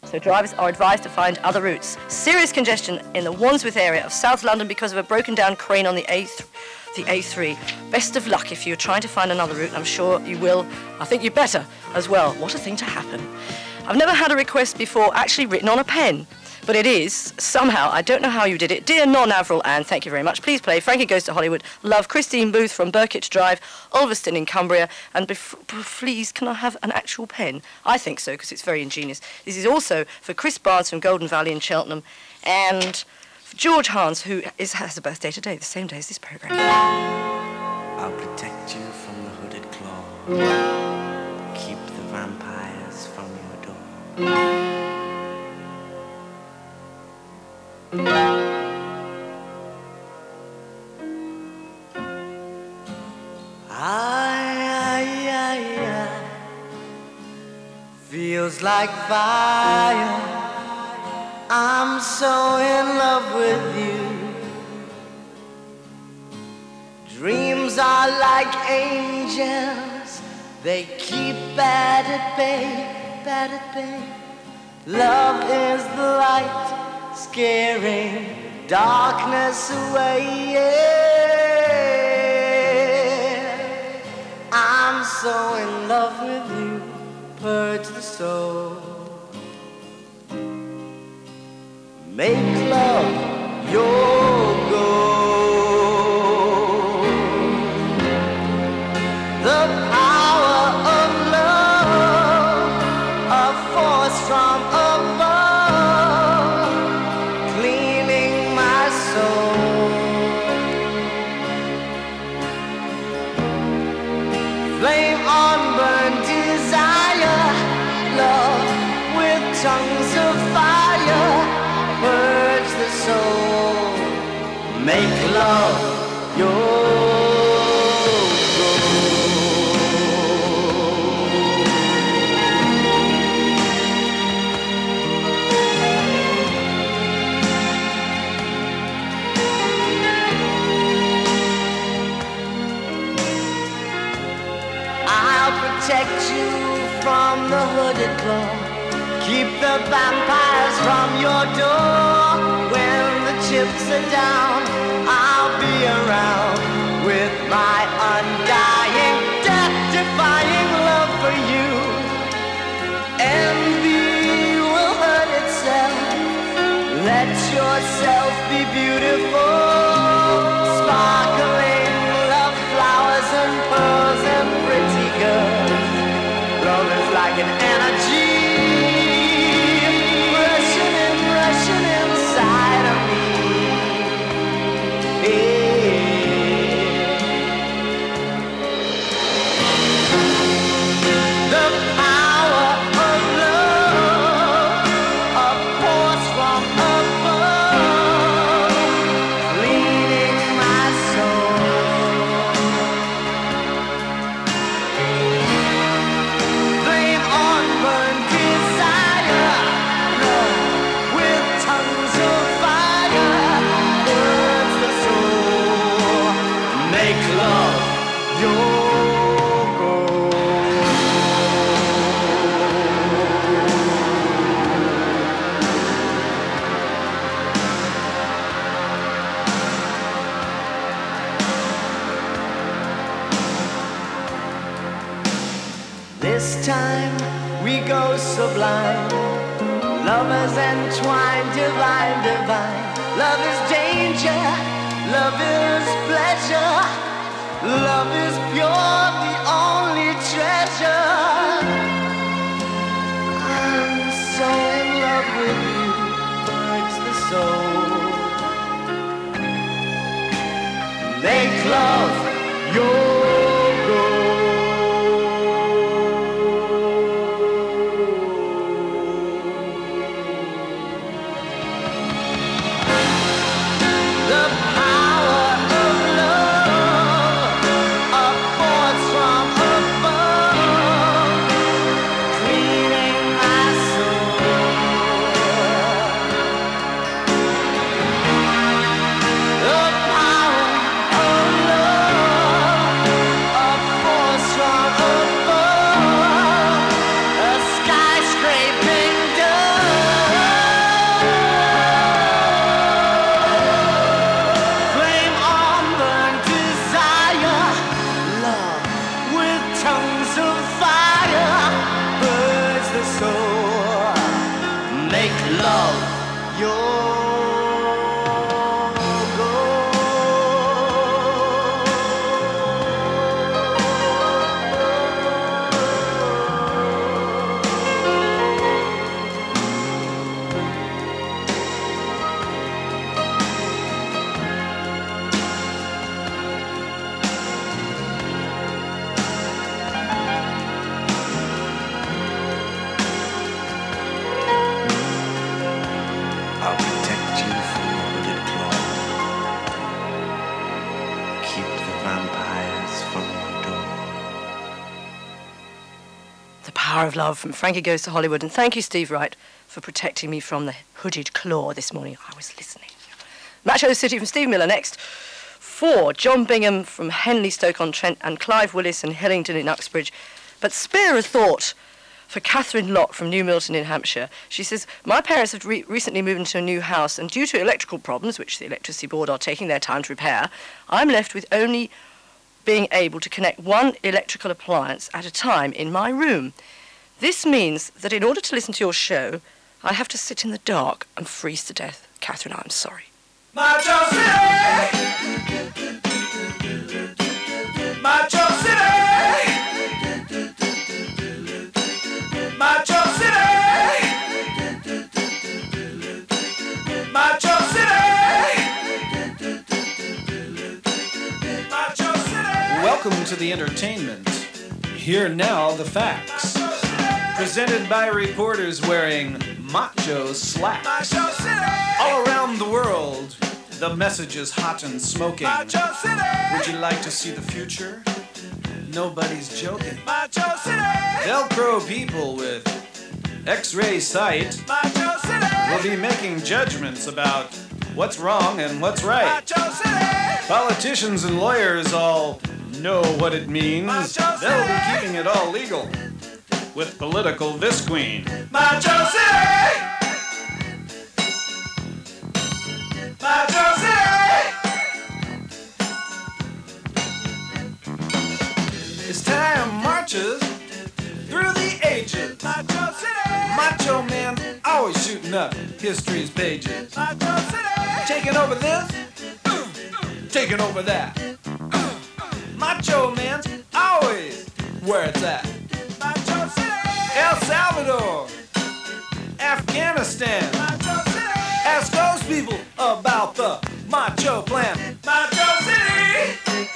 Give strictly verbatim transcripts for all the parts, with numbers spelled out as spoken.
so drivers are advised to find other routes. Serious congestion in the Wandsworth area of South London because of a broken down crane on the A three. The A three. Best of luck if you're trying to find another route, and I'm sure you will. I think you better as well. What a thing to happen. I've never had a request before actually written on a pen, but it is, somehow, I don't know how you did it. Dear Non-Avril Ann, thank you very much. Please play Frankie Goes to Hollywood. Love, Christine Booth from Burkitt Drive, Ulverston in Cumbria, and bef- please, can I have an actual pen? I think so, because it's very ingenious. This is also for Chris Barnes from Golden Valley in Cheltenham, and George Hans, who is, has a birthday today, the same day as this programme. I'll protect you from the hooded claw. Keep the vampires from your door. I, I, I, I feels like fire. I'm so in love with you. Dreams are like angels, they keep bad at bay, bad at bay. Love is the light, scaring darkness away, yeah. I'm so in love with you, purge the soul. Make love your goal. The power of love, a force from above, cleaning my soul. Flame on burn desire, love with tongues of fire. Purge the soul, make love your goal. I'll protect you from the hooded claw. Keep the vampires from your door. When the chips are down, I'll be around with my undying, death-defying love for you. Envy will hurt itself. Let yourself be beautiful. Sparkling love flowers and pearls and pretty girls. Love is like an energy rushing inside of me, yeah. The power of love, a force from above, cleaning my soul. Flame on burn desire, love with tongues of fire, burns the soul. Make love your goal. This time we go sublime. Lovers entwined, divine, divine. Love is danger, love is pleasure. Love is pure, the only treasure. I'm so in love with you, purge the soul. Make love your goal. The power of love, a force from above, cleaning my soul. The power of love, love your Power of Love from Frankie Goes to Hollywood. And thank you, Steve Wright, for protecting me from the hooded claw this morning. I was listening. Macho City from Steve Miller next. Four, John Bingham from Henley, Stoke-on-Trent, and Clive Willis and Hillingdon in Uxbridge. But spare a thought for Catherine Lott from New Milton in Hampshire. She says, my parents have re- recently moved into a new house, and due to electrical problems, which the Electricity Board are taking their time to repair, I'm left with only being able to connect one electrical appliance at a time in my room. This means that in order to listen to your show, I have to sit in the dark and freeze to death. Catherine, I'm sorry. Macho City! Macho City! Macho City! Macho City! Macho City! Welcome to the entertainment. Here now the facts. Presented by reporters wearing macho slacks. Macho City! All around the world, the message is hot and smoking. Macho City! Would you like to see the future? Nobody's joking. Macho City! Velcro people with X-ray sight Macho City! Will be making judgments about what's wrong and what's right. Macho City! Politicians and lawyers all know what it means. Macho City! They'll be keeping it all legal with political visqueen. Macho City! Macho City! As time marches through the ages, Macho City! Macho man always shooting up history's pages. Macho City! Taking over this, uh, taking over that. Uh, Macho man's always where it's at. Macho City! El Salvador, Afghanistan. Macho City! Ask those people about the Macho Plan. Macho City!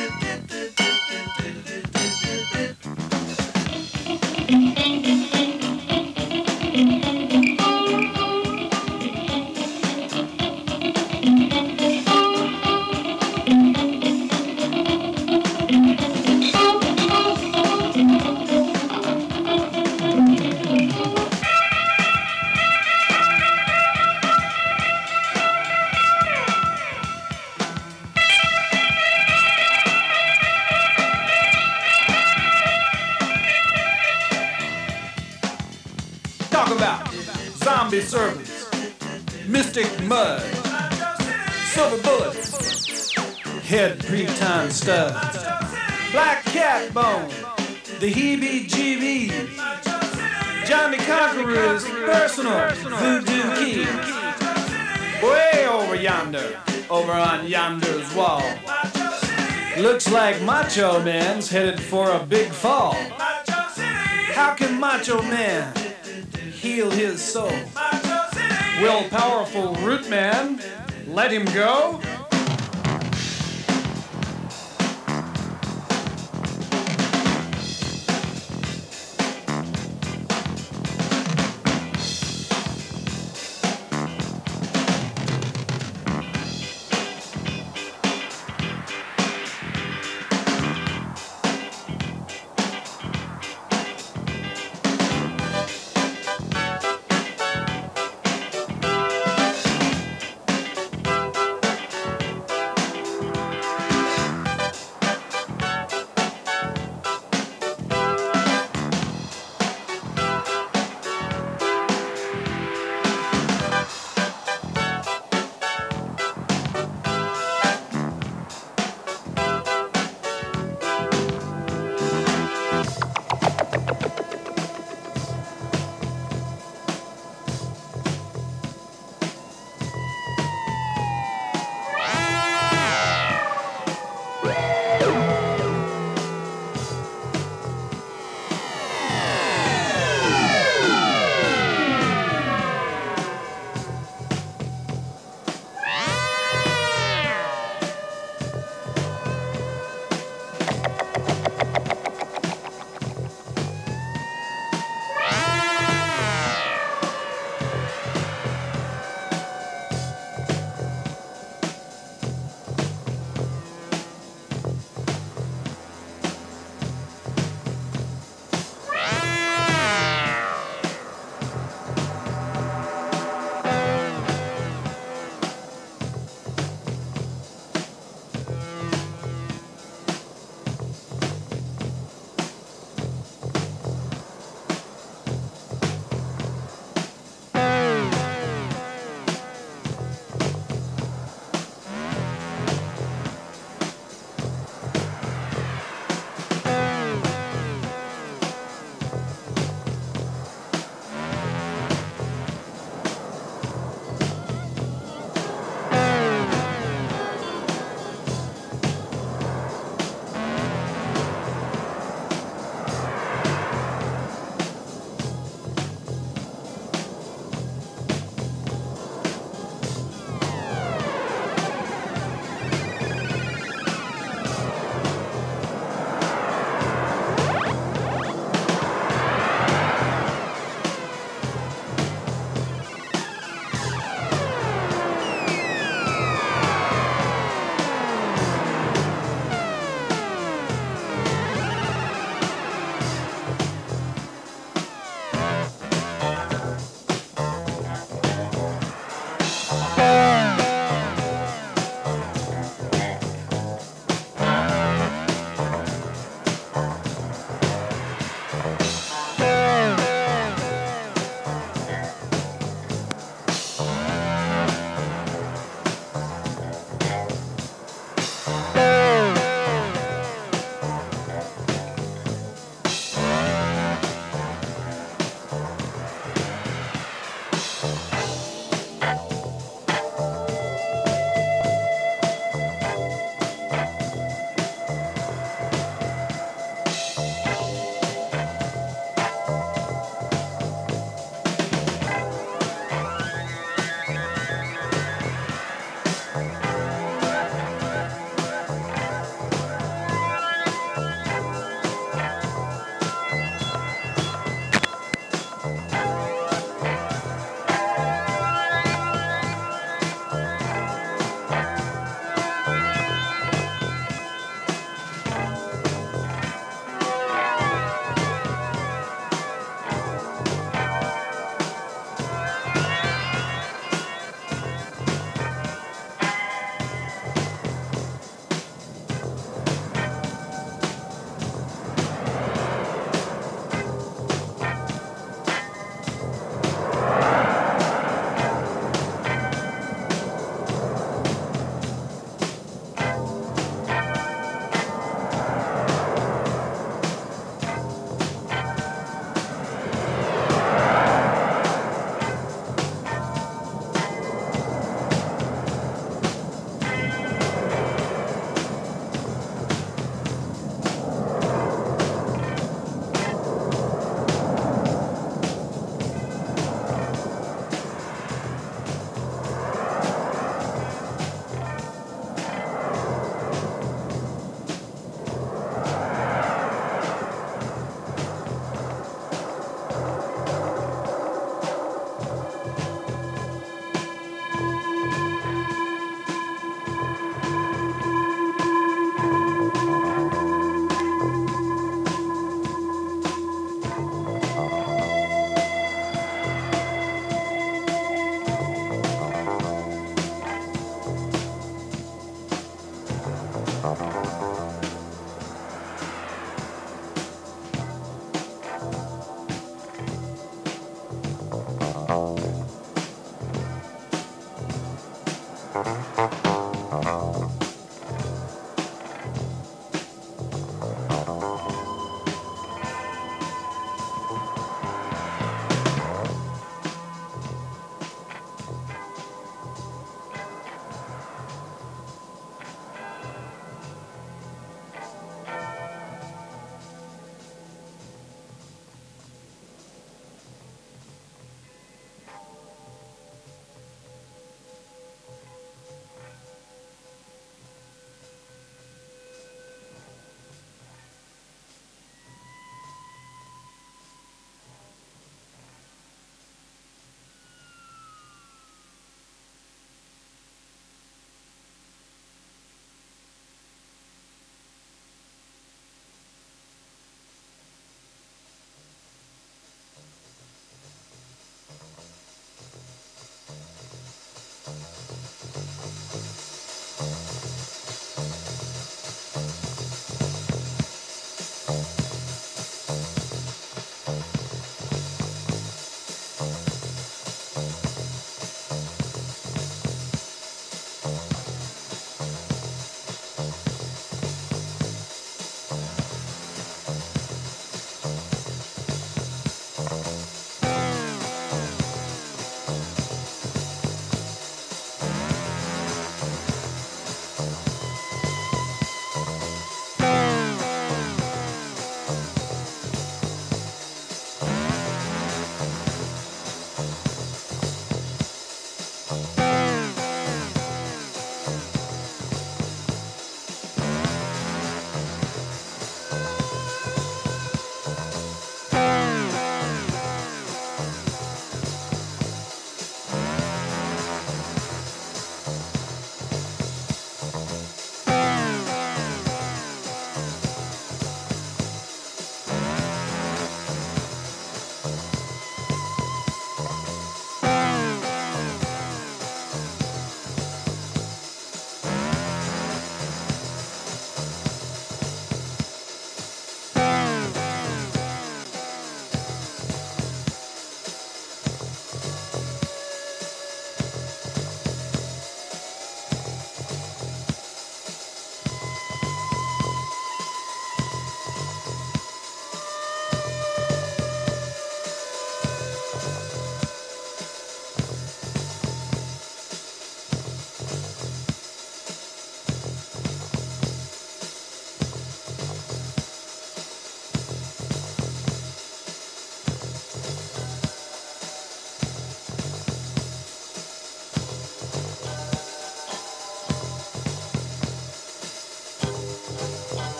Zombie servants, mystic mud, silver bullets, head pre-time studs, black cat bone, the heebie-jeebies, Johnny Conqueror's personal voodoo key, way over yonder, over on yonder's wall. Looks like Macho Man's headed for a big fall. How can Macho Man heal his soul? Will powerful Root Man let him go?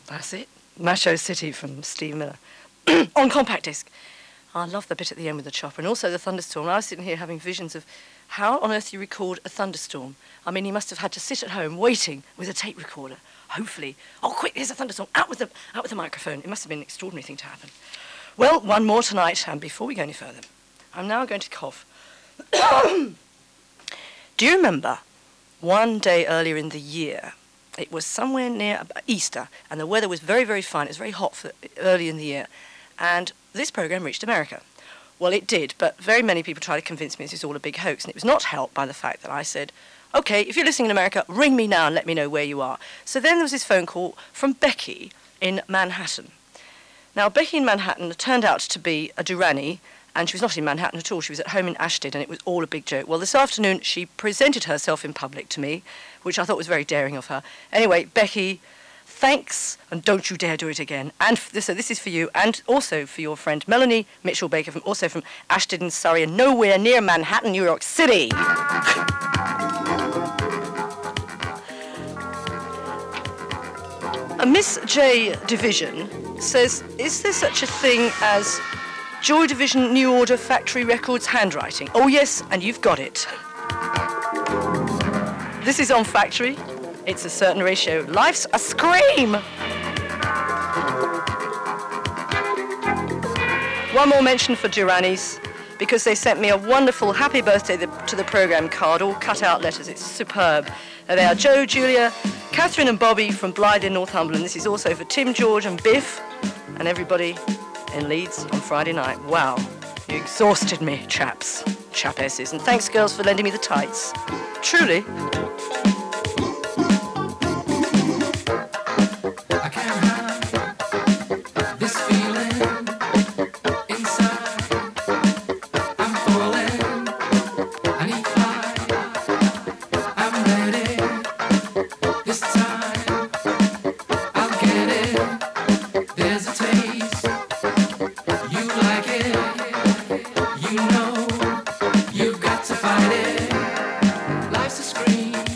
That's it. Macho City from Steve Miller. On compact disc. I love the bit at the end with the chopper and also the thunderstorm. I was sitting here having visions of how on earth you record a thunderstorm. I mean, he must have had to sit at home waiting with a tape recorder, hopefully. Oh, quick, there's a thunderstorm. Out with the, out with the microphone. It must have been an extraordinary thing to happen. Well, one more tonight, and before we go any further, I'm now going to cough. Do you remember one day earlier in the year, it was somewhere near Easter, and the weather was very, very fine. It was very hot for early in the year, and this program reached America. Well, it did, but very many people tried to convince me this is all a big hoax, and it was not helped by the fact that I said, OK, if you're listening in America, ring me now and let me know where you are. So then there was this phone call from Becky in Manhattan. Now, Becky in Manhattan turned out to be a Durrani, and she was not in Manhattan at all. She was at home in Ashton, and it was all a big joke. Well, this afternoon, she presented herself in public to me, which I thought was very daring of her. Anyway, Becky, thanks, and don't you dare do it again. And f- so this is for you, and also for your friend Melanie Mitchell-Baker, from, also from Ashton, Surrey, and nowhere near Manhattan, New York City. A Miss J Division says, is there such a thing as Joy Division New Order Factory Records handwriting? Oh yes, and you've got it. This is on Factory. It's a certain ratio. Life's a scream! One more mention for Duranis, because they sent me a wonderful happy birthday to the programme card, all cut out letters. It's superb. They are Joe, Julia, Catherine and Bobby from Blythe in Northumberland. This is also for Tim, George and Biff and everybody in Leeds on Friday night. Wow, you exhausted me, chaps, chapesses. And thanks, girls, for lending me the tights. Truly. I can't hide this feeling inside. I'm falling, I need flight. I'm ready this time. I'll get it. There's a taste. You like it. You know you've got to fight it. Life's a scream.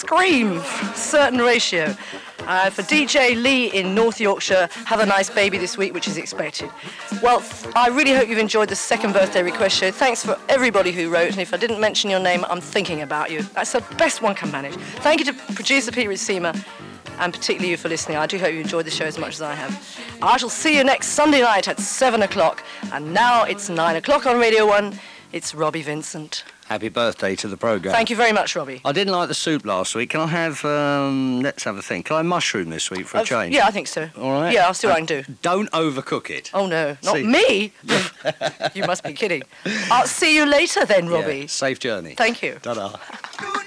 scream, certain ratio. Uh, for D J Lee in North Yorkshire, have a nice baby this week, which is expected. Well, I really hope you've enjoyed the second birthday request show. Thanks for everybody who wrote, and if I didn't mention your name, I'm thinking about you. That's the best one can manage. Thank you to producer Peter Seamer, and particularly you for listening. I do hope you enjoyed the show as much as I have. I shall see you next Sunday night at seven o'clock, and now it's nine o'clock on Radio one. It's Robbie Vincent. Happy birthday to the programme. Thank you very much, Robbie. I didn't like the soup last week. Can I have, um, let's have a think. Can I have mushroom this week for a Uh, change? Yeah, I think so. All right. Yeah, I'll see what I can do. Don't overcook it. Oh, no. Not See- me? You must be kidding. I'll see you later then, Robbie. Yeah, safe journey. Thank you. Ta-da.